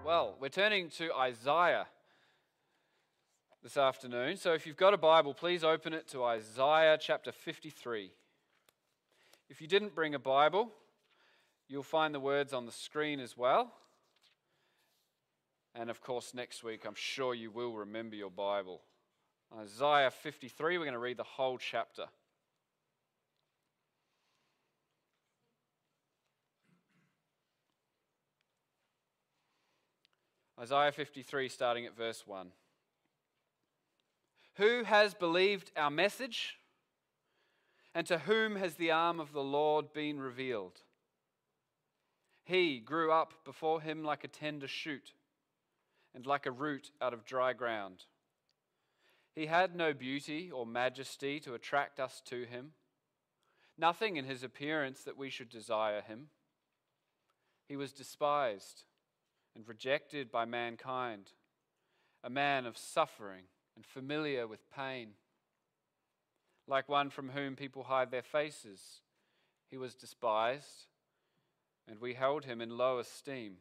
Well, we're turning to Isaiah this afternoon. So if you've got a Bible, please open it to Isaiah chapter 53. If you didn't bring a Bible, you'll find the words on the screen as well. And of course, next week, I'm sure you will remember your Bible. Isaiah 53, we're going to read the whole chapter. Isaiah 53, starting at verse 1. Who has believed our message? And to whom has the arm of the Lord been revealed? He grew up before him like a tender shoot, and like a root out of dry ground. He had no beauty or majesty to attract us to him, nothing in his appearance that we should desire him. He was despised and rejected by mankind, a man of suffering and familiar with pain. Like one from whom people hide their faces, he was despised, and we held him in low esteem.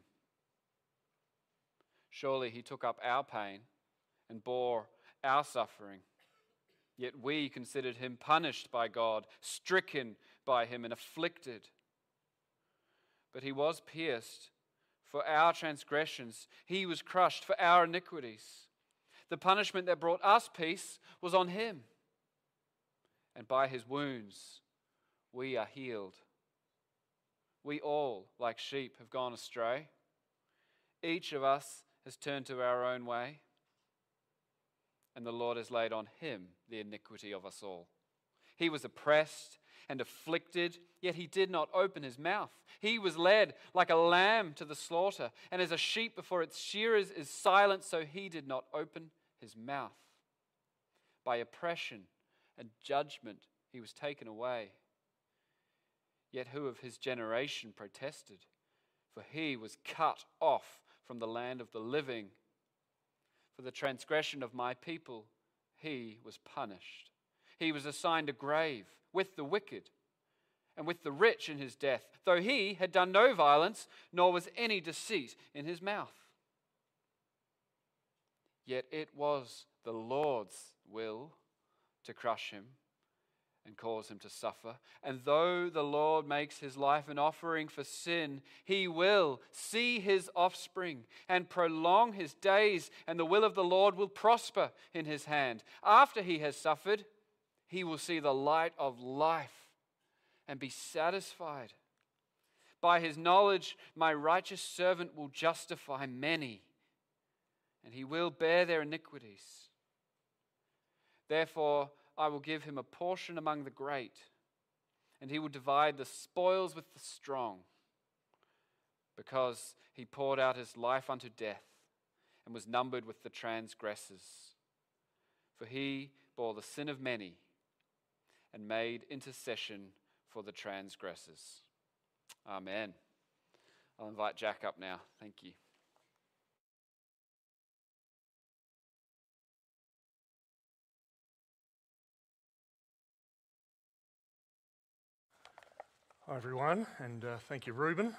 Surely he took up our pain and bore our suffering. Yet we considered him punished by God, stricken by him and afflicted. But he was pierced for our transgressions. He was crushed for our iniquities. The punishment that brought us peace was on him. And by his wounds we are healed. We all, like sheep, have gone astray. Each of us has turned to our own way, and the Lord has laid on him the iniquity of us all. He was oppressed and afflicted, yet he did not open his mouth. He was led like a lamb to the slaughter, and as a sheep before its shearers is silent, so he did not open his mouth. By oppression and judgment he was taken away. Yet who of his generation protested? For he was cut off from the land of the living. For the transgression of my people he was punished. He was assigned a grave with the wicked and with the rich in his death, though he had done no violence, nor was any deceit in his mouth. Yet it was the Lord's will to crush him and cause him to suffer. And though the Lord makes his life an offering for sin, he will see his offspring and prolong his days, and the will of the Lord will prosper in his hand. After he has suffered, he will see the light of life and be satisfied. By his knowledge, my righteous servant will justify many, and he will bear their iniquities. Therefore, I will give him a portion among the great, and he will divide the spoils with the strong, because he poured out his life unto death and was numbered with the transgressors. For he bore the sin of many and made intercession for the transgressors. Amen. I'll invite Jack up now. Thank you. Hi everyone, and thank you, Reuben.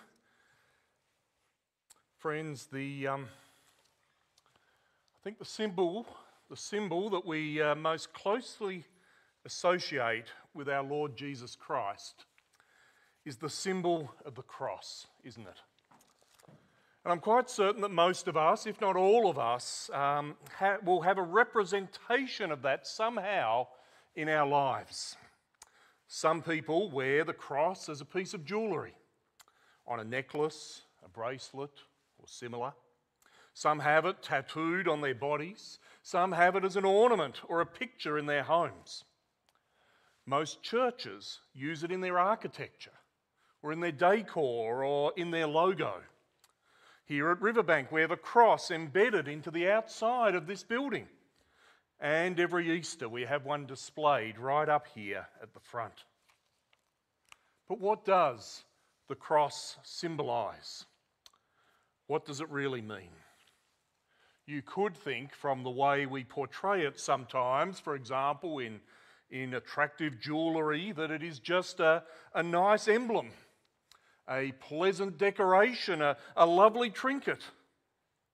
Friends, I think the symbol that we most closely associate with our Lord Jesus Christ is the symbol of the cross, isn't it? And I'm quite certain that most of us, if not all of us, will have a representation of that somehow in our lives. Some people wear the cross as a piece of jewellery, on a necklace, a bracelet, or similar. Some have it tattooed on their bodies. Some have it as an ornament or a picture in their homes. Most churches use it in their architecture, or in their decor, or in their logo. Here at Riverbank, we have a cross embedded into the outside of this building. And every Easter we have one displayed right up here at the front. But what does the cross symbolise? What does it really mean? You could think from the way we portray it sometimes, for example in attractive jewellery, that it is just a nice emblem, a pleasant decoration, a lovely trinket.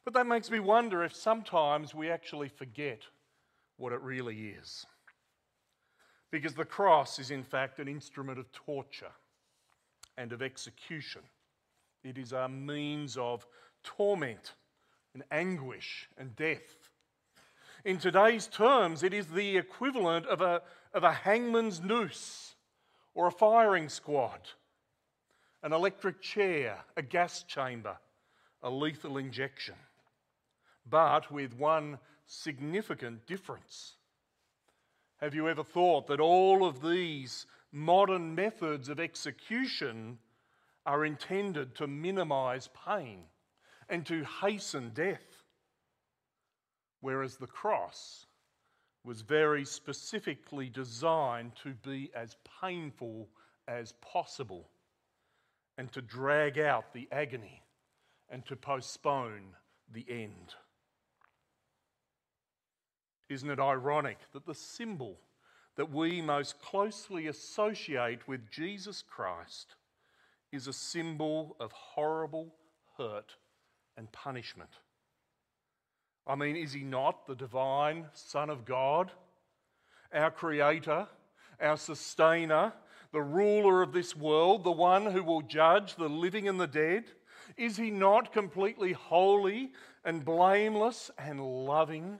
But that makes me wonder if sometimes we actually forget what it really is. Because the cross is in fact an instrument of torture and of execution. It is a means of torment and anguish and death. In today's terms, it is the equivalent of a hangman's noose or a firing squad, an electric chair, a gas chamber, a lethal injection. But with one significant difference. Have you ever thought that all of these modern methods of execution are intended to minimize pain and to hasten death? Whereas the cross was very specifically designed to be as painful as possible and to drag out the agony and to postpone the end. Isn't it ironic that the symbol that we most closely associate with Jesus Christ is a symbol of horrible hurt and punishment? I mean, is he not the divine Son of God, our Creator, our Sustainer, the ruler of this world, the one who will judge the living and the dead? Is he not completely holy and blameless and loving?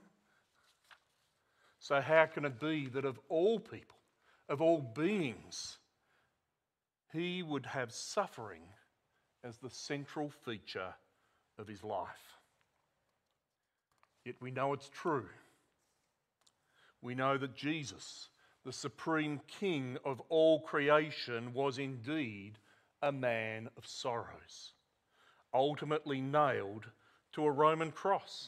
So how can it be that of all people, of all beings, he would have suffering as the central feature of his life? Yet we know it's true. We know that Jesus, the supreme King of all creation, was indeed a man of sorrows, ultimately nailed to a Roman cross,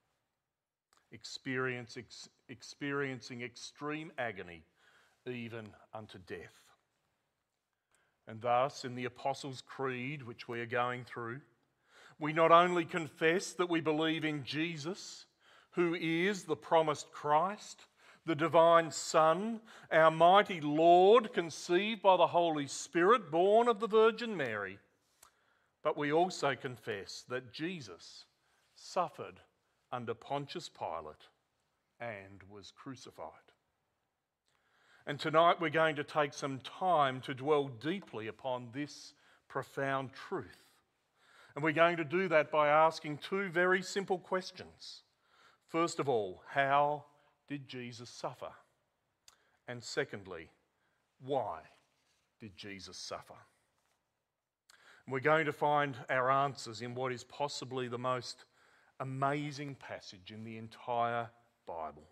experiencing extreme agony, even unto death. And thus, in the Apostles' Creed, which we are going through, we not only confess that we believe in Jesus, who is the promised Christ, the divine Son, our mighty Lord, conceived by the Holy Spirit, born of the Virgin Mary, but we also confess that Jesus suffered under Pontius Pilate and was crucified. And tonight we're going to take some time to dwell deeply upon this profound truth. And we're going to do that by asking two very simple questions. First of all, how did Jesus suffer? And secondly, why did Jesus suffer? And we're going to find our answers in what is possibly the most amazing passage in the entire Bible.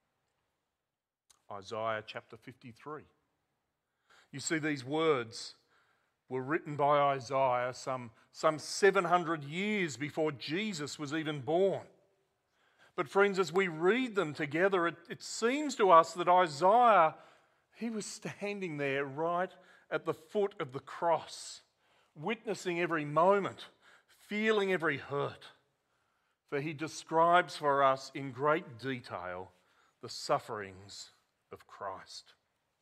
Isaiah chapter 53. You see, these words were written by Isaiah some 700 years before Jesus was even born. But friends, as we read them together, it seems to us that Isaiah, he was standing there right at the foot of the cross, witnessing every moment, feeling every hurt. For he describes for us in great detail the sufferings of Christ.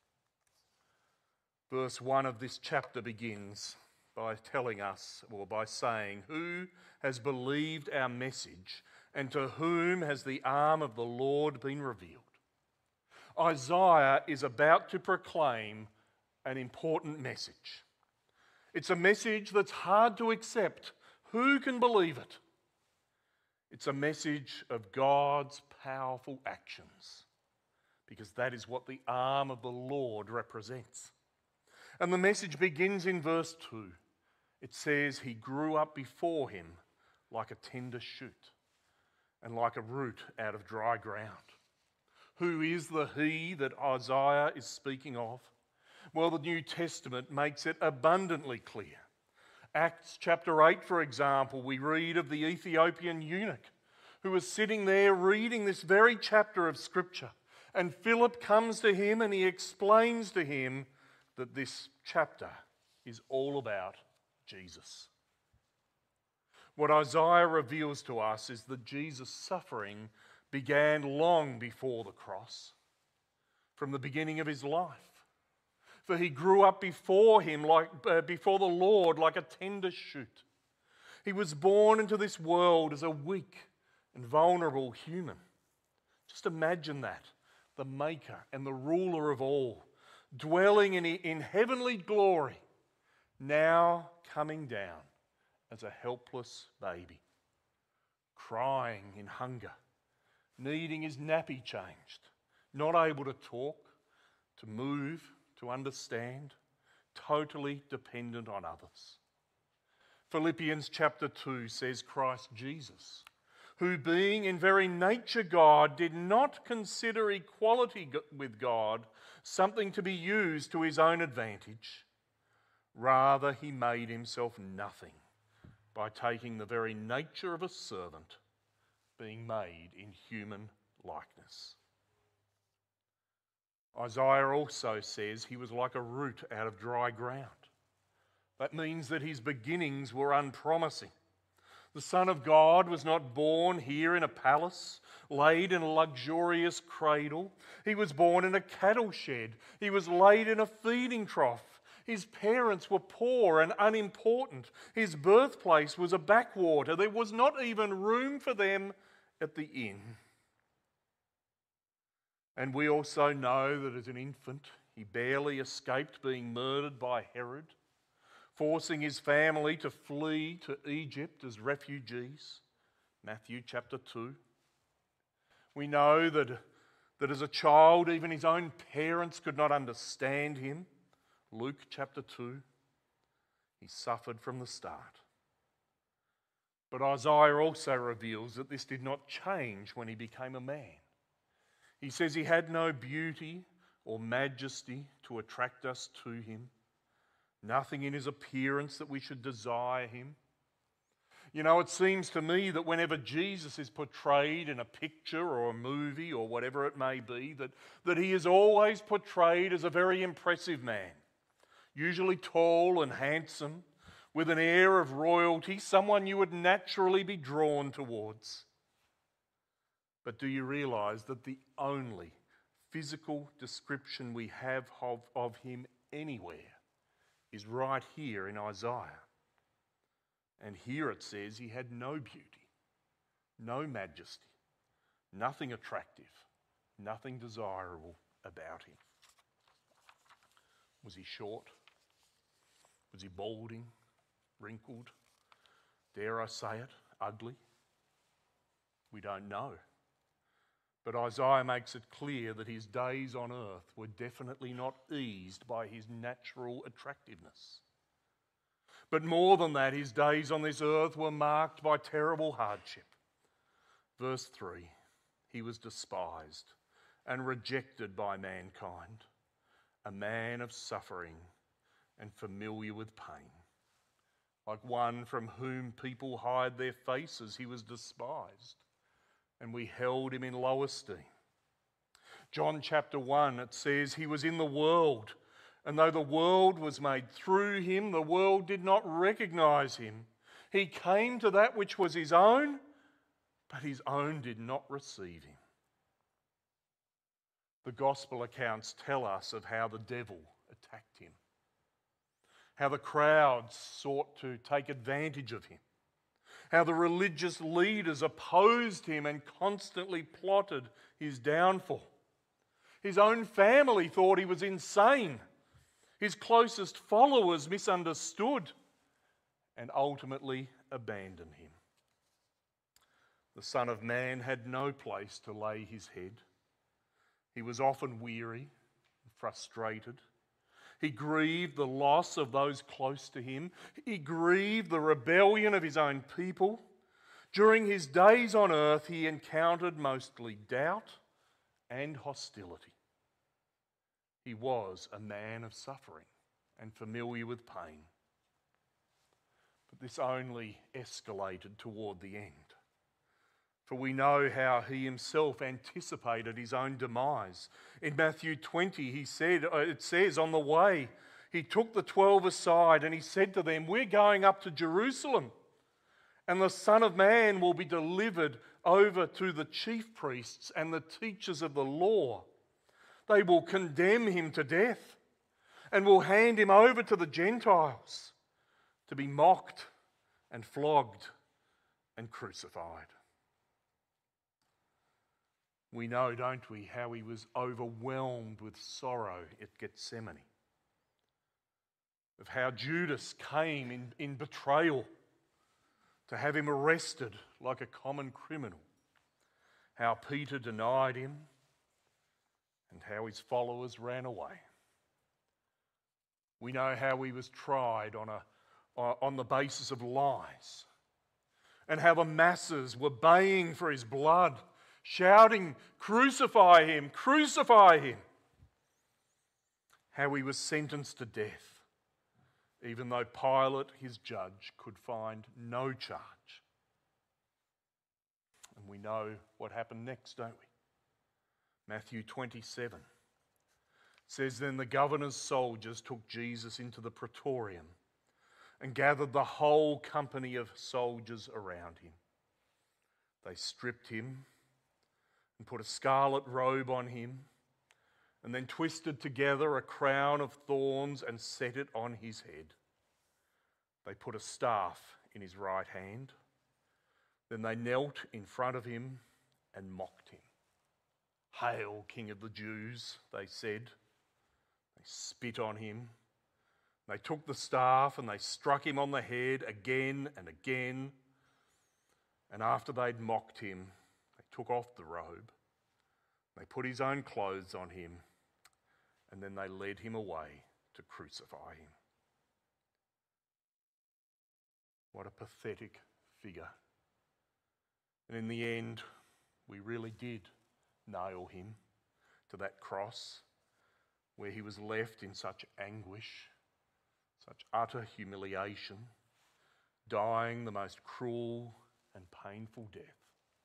Verse 1 of this chapter begins by telling us, or by saying, "Who has believed our message, and to whom has the arm of the Lord been revealed?" Isaiah is about to proclaim an important message. It's a message that's hard to accept. Who can believe it? It's a message of God's powerful actions, because that is what the arm of the Lord represents. And the message begins in verse 2. It says, "He grew up before him like a tender shoot, and like a root out of dry ground." Who is the he that Isaiah is speaking of? Well, the New Testament makes it abundantly clear. Acts chapter 8, for example, we read of the Ethiopian eunuch who was sitting there reading this very chapter of Scripture. And Philip comes to him and he explains to him that this chapter is all about Jesus. What Isaiah reveals to us is that Jesus' suffering began long before the cross, from the beginning of his life. For he grew up before him, before the Lord, like a tender shoot. He was born into this world as a weak and vulnerable human. Just imagine that. The maker and the ruler of all, dwelling in heavenly glory, now coming down as a helpless baby, crying in hunger, needing his nappy changed, not able to talk, to move, to understand, totally dependent on others. Philippians chapter 2 says Christ Jesus, who being in very nature God, did not consider equality with God something to be used to his own advantage. Rather, he made himself nothing by taking the very nature of a servant, being made in human likeness. Isaiah also says he was like a root out of dry ground. That means that his beginnings were unpromising. The Son of God was not born here in a palace, laid in a luxurious cradle. He was born in a cattle shed. He was laid in a feeding trough. His parents were poor and unimportant. His birthplace was a backwater. There was not even room for them at the inn. And we also know that as an infant, he barely escaped being murdered by Herod, forcing his family to flee to Egypt as refugees. Matthew chapter 2. We know that as a child, even his own parents could not understand him. Luke chapter 2. He suffered from the start. But Isaiah also reveals that this did not change when he became a man. He says he had no beauty or majesty to attract us to him. Nothing in his appearance that we should desire him. You know, it seems to me that whenever Jesus is portrayed in a picture or a movie or whatever it may be, that he is always portrayed as a very impressive man, usually tall and handsome, with an air of royalty, someone you would naturally be drawn towards. But do you realise that the only physical description we have of him anywhere is right here in Isaiah? And here it says he had no beauty, no majesty, nothing attractive, nothing desirable about him. Was he short? Was he balding, wrinkled? Dare I say it, ugly? We don't know. But Isaiah makes it clear that his days on earth were definitely not eased by his natural attractiveness. But more than that, his days on this earth were marked by terrible hardship. Verse 3, he was despised and rejected by mankind, a man of suffering and familiar with pain. Like one from whom people hide their faces, he was despised, and we held him in low esteem. John chapter 1, it says, he was in the world, and though the world was made through him, the world did not recognize him. He came to that which was his own, but his own did not receive him. The gospel accounts tell us of how the devil attacked him, how the crowds sought to take advantage of him, how the religious leaders opposed him and constantly plotted his downfall. His own family thought he was insane. His closest followers misunderstood and ultimately abandoned him. The Son of Man had no place to lay his head. He was often weary, frustrated. He grieved the loss of those close to him. He grieved the rebellion of his own people. During his days on earth, he encountered mostly doubt and hostility. He was a man of suffering and familiar with pain. But this only escalated toward the end. For we know how he himself anticipated his own demise. In Matthew 20, it says, on the way, he took the 12 aside and he said to them, we're going up to Jerusalem, and the Son of Man will be delivered over to the chief priests and the teachers of the law. They will condemn him to death and will hand him over to the Gentiles to be mocked and flogged and crucified. We know, don't we, how he was overwhelmed with sorrow at Gethsemane, of how Judas came in betrayal to have him arrested like a common criminal, how Peter denied him, and how his followers ran away. We know how he was tried on the basis of lies, and how the masses were baying for his blood, shouting, "Crucify him, crucify him." How he was sentenced to death, even though Pilate, his judge, could find no charge. And we know what happened next, don't we? Matthew 27 says, "Then the governor's soldiers took Jesus into the praetorium and gathered the whole company of soldiers around him. They stripped him and put a scarlet robe on him, and then twisted together a crown of thorns and set it on his head. They put a staff in his right hand. Then they knelt in front of him and mocked him. 'Hail, King of the Jews,' they said. They spit on him. They took the staff and they struck him on the head again and again. And after they'd mocked him, they took off the robe. They put his own clothes on him, and then they led him away to crucify him." What a pathetic figure. And in the end, we really did nail him to that cross, where he was left in such anguish, such utter humiliation, dying the most cruel and painful death.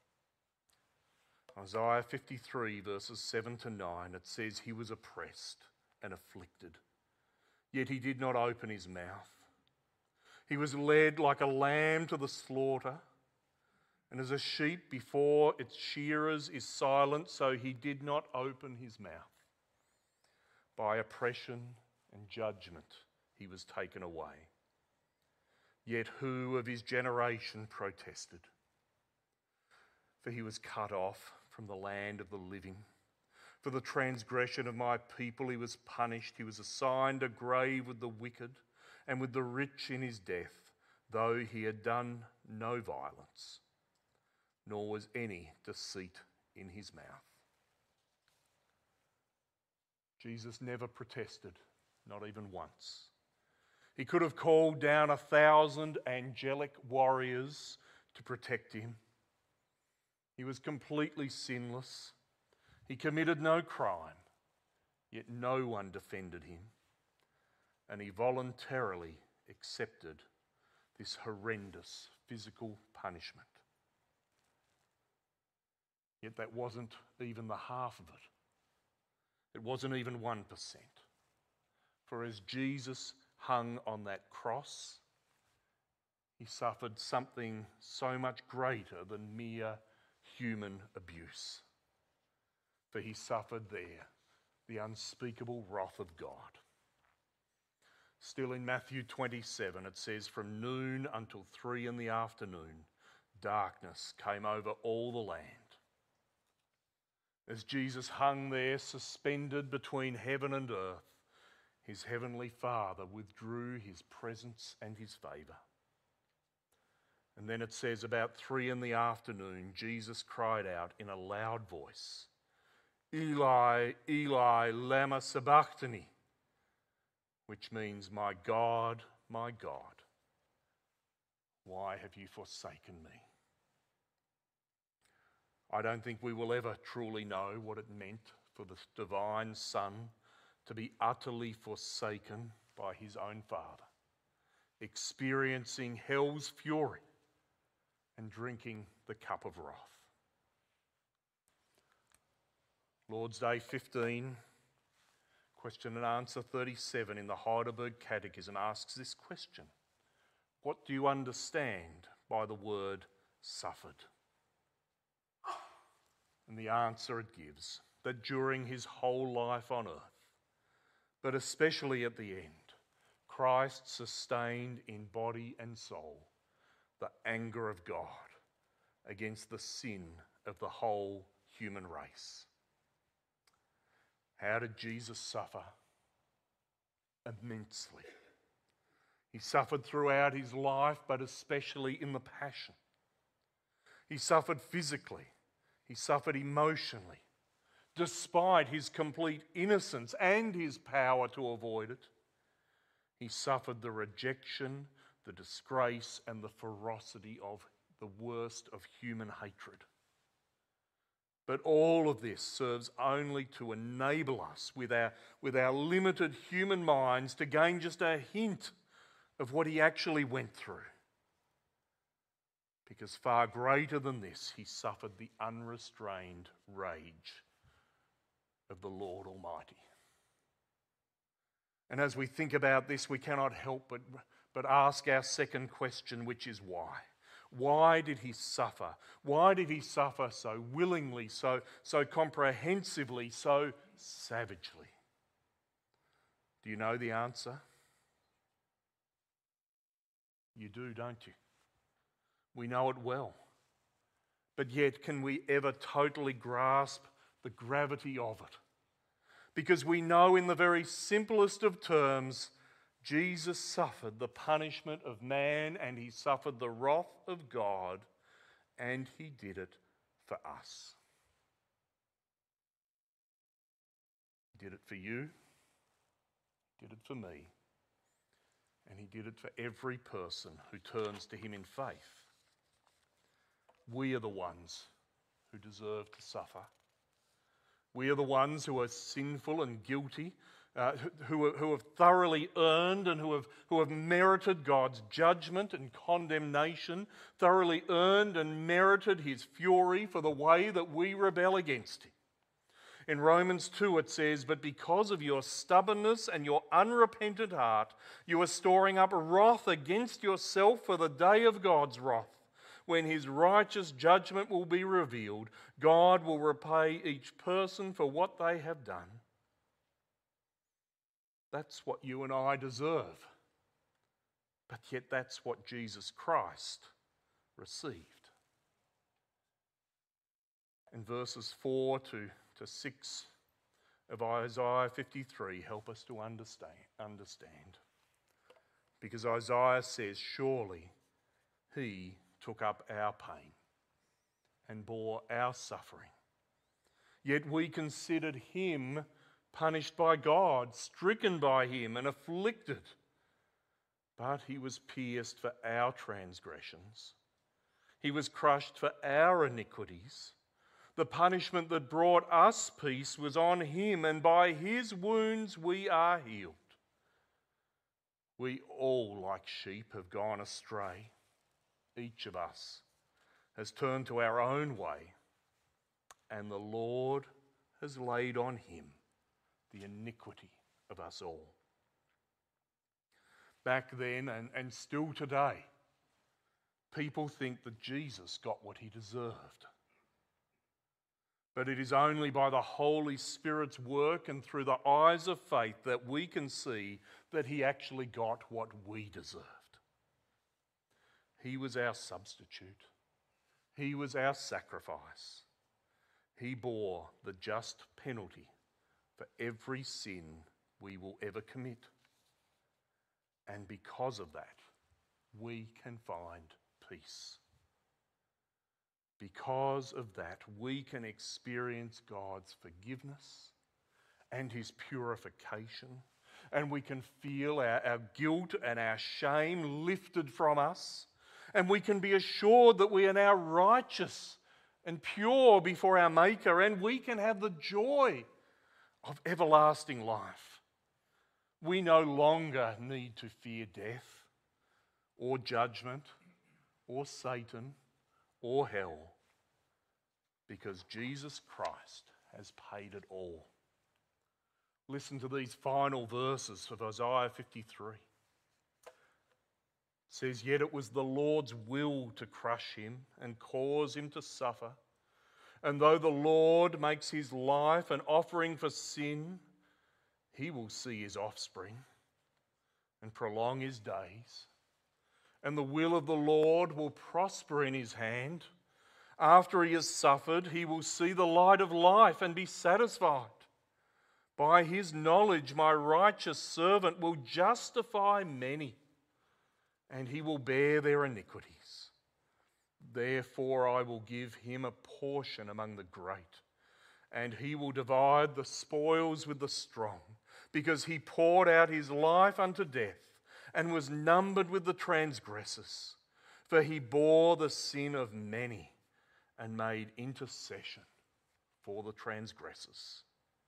Isaiah 53 verses 7 to 9, it says, "He was oppressed and afflicted, yet he did not open his mouth. He was led like a lamb to the slaughter, and as a sheep before its shearers is silent, so he did not open his mouth. By oppression and judgment he was taken away. Yet who of his generation protested? For he was cut off from the land of the living. For the transgression of my people he was punished. He was assigned a grave with the wicked and with the rich in his death, though he had done no violence, nor was any deceit in his mouth." Jesus never protested, not even once. He could have called down 1,000 angelic warriors to protect him. He was completely sinless. He committed no crime, yet no one defended him. And he voluntarily accepted this horrendous physical punishment. Yet that wasn't even the half of it. It wasn't even 1%. For as Jesus hung on that cross, he suffered something so much greater than mere human abuse. For he suffered there the unspeakable wrath of God. Still in Matthew 27, it says, "From noon until 3 in the afternoon, darkness came over all the land." As Jesus hung there, suspended between heaven and earth, his heavenly Father withdrew his presence and his favour. And then it says, about 3 in the afternoon, Jesus cried out in a loud voice, "Eli, Eli, lama sabachthani," which means, my God, why have you forsaken me?" I don't think we will ever truly know what it meant for the divine Son to be utterly forsaken by his own Father, experiencing hell's fury and drinking the cup of wrath. Lord's Day 15, question and answer 37 in the Heidelberg Catechism asks this question: what do you understand by the word suffered? And the answer it gives, that during his whole life on earth, but especially at the end, Christ sustained in body and soul the anger of God against the sin of the whole human race. How did Jesus suffer? Immensely. He suffered throughout his life, but especially in the Passion. He suffered physically. He suffered emotionally. Despite his complete innocence and his power to avoid it, he suffered the rejection, the disgrace, and the ferocity of the worst of human hatred. But all of this serves only to enable us, with our limited human minds, to gain just a hint of what he actually went through. Because far greater than this, he suffered the unrestrained rage of the Lord Almighty. And as we think about this, we cannot help but ask our second question, which is why? Why did he suffer? Why did he suffer so willingly, so comprehensively, so savagely? Do you know the answer? You do, don't you? We know it well. But yet, can we ever totally grasp the gravity of it? Because we know in the very simplest of terms, Jesus suffered the punishment of man and he suffered the wrath of God, and he did it for us. He did it for you, he did it for me, and he did it for every person who turns to him in faith. We are the ones who deserve to suffer. We are the ones who are sinful and guilty, who have thoroughly earned and who have merited God's judgment and condemnation, thoroughly earned and merited his fury for the way that we rebel against him. In Romans 2 it says, "But because of your stubbornness and your unrepentant heart, you are storing up wrath against yourself for the day of God's wrath. When his righteous judgment will be revealed, God will repay each person for what they have done." That's what you and I deserve. But yet that's what Jesus Christ received. In verses 4 to 6 of Isaiah 53 help us to understand. Because Isaiah says, "Surely he took up our pain and bore our suffering. Yet we considered him punished by God, stricken by him and afflicted. But he was pierced for our transgressions. He was crushed for our iniquities. The punishment that brought us peace was on him, and by his wounds we are healed. We all, like sheep, have gone astray. Each of us has turned to our own way, and the Lord has laid on him the iniquity of us all." Back then and still today, people think that Jesus got what he deserved. But it is only by the Holy Spirit's work and through the eyes of faith that we can see that he actually got what we deserved. He was our substitute. He was our sacrifice. He bore the just penalty for every sin we will ever commit. And because of that, we can find peace. Because of that, we can experience God's forgiveness and his purification, and we can feel our guilt and our shame lifted from us, and we can be assured that we are now righteous and pure before our Maker, and we can have the joy of everlasting life. We no longer need to fear death or judgment or Satan or hell, because Jesus Christ has paid it all. Listen to these final verses of Isaiah 53. It says, "Yet it was the Lord's will to crush him and cause him to suffer. And though the Lord makes his life an offering for sin, he will see his offspring and prolong his days. and the will of the Lord will prosper in his hand. After he has suffered, he will see the light of life and be satisfied. By his knowledge, my righteous servant will justify many, and he will bear their iniquities. Therefore, I will give him a portion among the great, and he will divide the spoils with the strong, because he poured out his life unto death and was numbered with the transgressors. For he bore the sin of many and made intercession for the transgressors.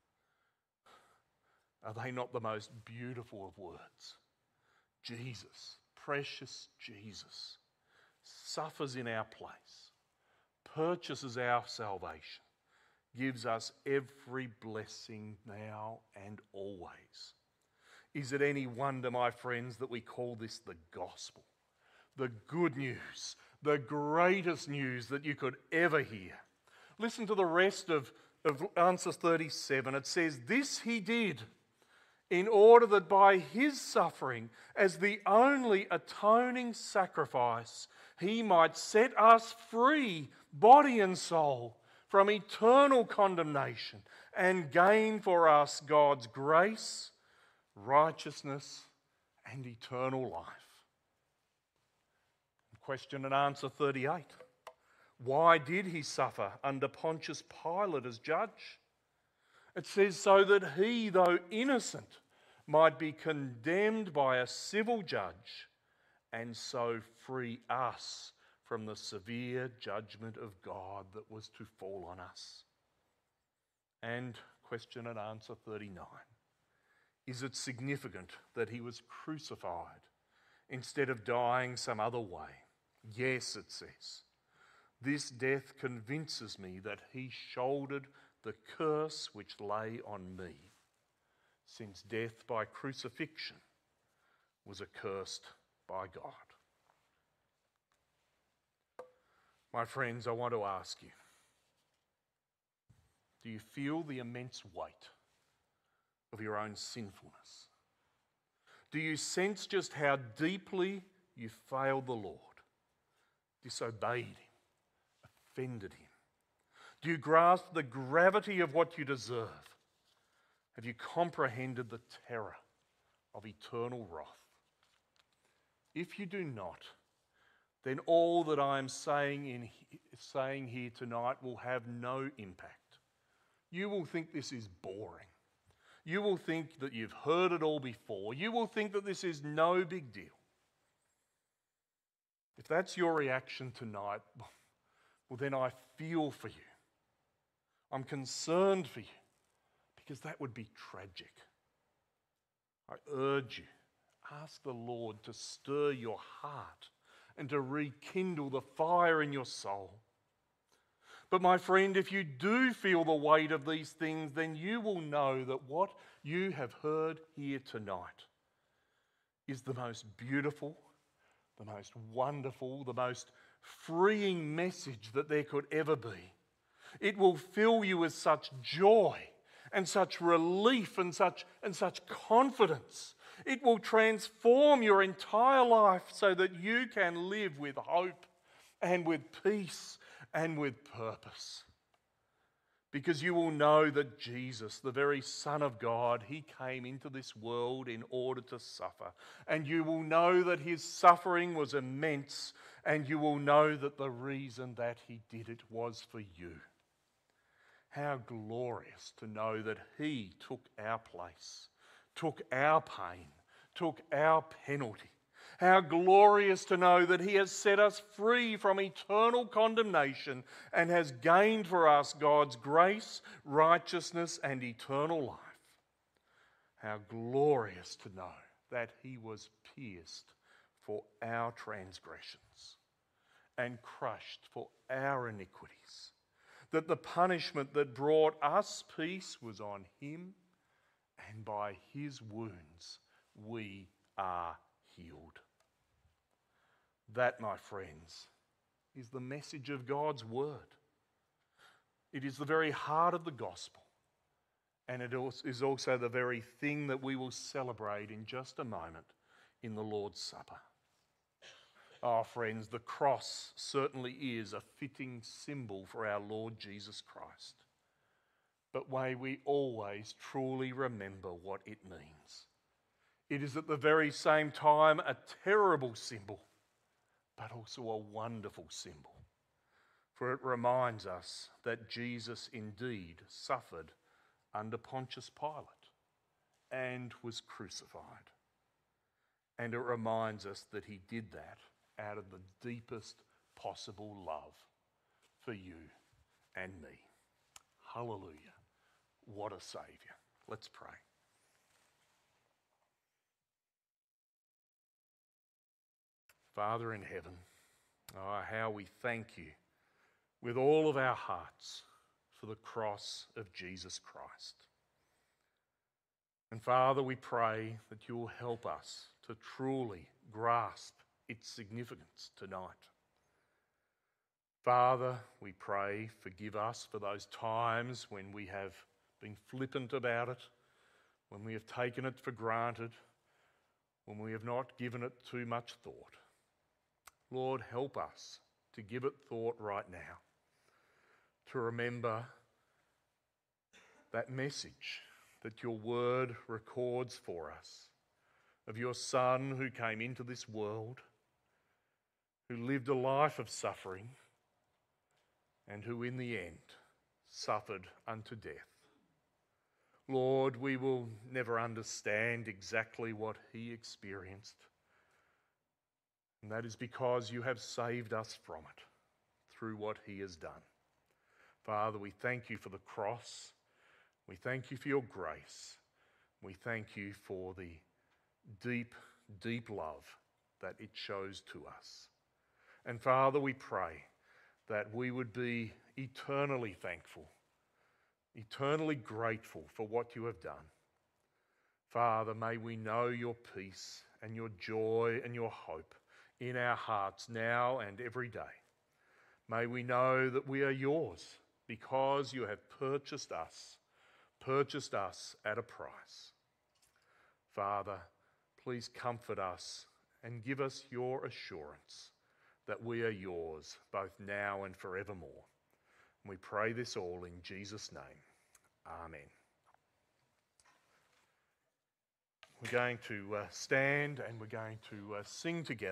Are they not the most beautiful of words? Jesus, precious Jesus, suffers in our place, purchases our salvation, gives us every blessing now and always. Is it any wonder, my friends, that we call this the gospel? The good news, the greatest news that you could ever hear. Listen to the rest of answer 37. It says, "This he did in order that by his suffering, as the only atoning sacrifice, he might set us free, body and soul, from eternal condemnation and gain for us God's grace, righteousness, and eternal life." Question and answer 38. Why did he suffer under Pontius Pilate as judge? It says, so that he, though innocent, might be condemned by a civil judge and so free us from the severe judgment of God that was to fall on us. And question and answer 39. Is it significant that he was crucified instead of dying some other way? Yes, it says. This death convinces me that he shouldered the curse which lay on me, since death by crucifixion was accursed by God. My friends, I want to ask you, do you feel the immense weight of your own sinfulness? Do you sense just how deeply you failed the Lord, disobeyed him, offended him? Do you grasp the gravity of what you deserve? Have you comprehended the terror of eternal wrath? If you do not, then all that I am saying here tonight will have no impact. You will think this is boring. You will think that you've heard it all before. You will think that this is no big deal. If that's your reaction tonight, well, then I feel for you. I'm concerned for you, because that would be tragic. I urge you, ask the Lord to stir your heart and to rekindle the fire in your soul. But my friend, if you do feel the weight of these things, then you will know that what you have heard here tonight is the most beautiful, the most wonderful, the most freeing message that there could ever be. It will fill you with such joy and such relief and such confidence. It will transform your entire life so that you can live with hope and with peace and with purpose. Because you will know that Jesus, the very Son of God, he came into this world in order to suffer. And you will know that his suffering was immense, and you will know that the reason that he did it was for you. How glorious to know that he took our place, took our pain, took our penalty. How glorious to know that he has set us free from eternal condemnation and has gained for us God's grace, righteousness, and eternal life. How glorious to know that he was pierced for our transgressions and crushed for our iniquities. That the punishment that brought us peace was on him, and by his wounds we are healed. That, my friends, is the message of God's word. It is the very heart of the gospel, and it is also the very thing that we will celebrate in just a moment in the Lord's Supper. Oh, friends, the cross certainly is a fitting symbol for our Lord Jesus Christ. But may we always truly remember what it means. It is at the very same time a terrible symbol, but also a wonderful symbol. For it reminds us that Jesus indeed suffered under Pontius Pilate and was crucified. And it reminds us that he did that out of the deepest possible love for you and me. Hallelujah. What a Saviour. Let's pray. Father in heaven, oh, how we thank you with all of our hearts for the cross of Jesus Christ. And Father, we pray that you will help us to truly grasp its significance tonight. Father, we pray, forgive us for those times when we have been flippant about it, when we have taken it for granted, when we have not given it too much thought. Lord, help us to give it thought right now, to remember that message that your word records for us of your Son who came into this world, who lived a life of suffering, and who in the end suffered unto death. Lord, we will never understand exactly what he experienced, and that is because you have saved us from it through what he has done. Father, we thank you for the cross. We thank you for your grace. We thank you for the deep, deep love that it shows to us. And Father, we pray that we would be eternally thankful, eternally grateful for what you have done. Father, may we know your peace and your joy and your hope in our hearts now and every day. May we know that we are yours because you have purchased us at a price. Father, please comfort us and give us your assurance that we are yours both now and forevermore. And we pray this all in Jesus' name. Amen. We're going to stand and we're going to sing together.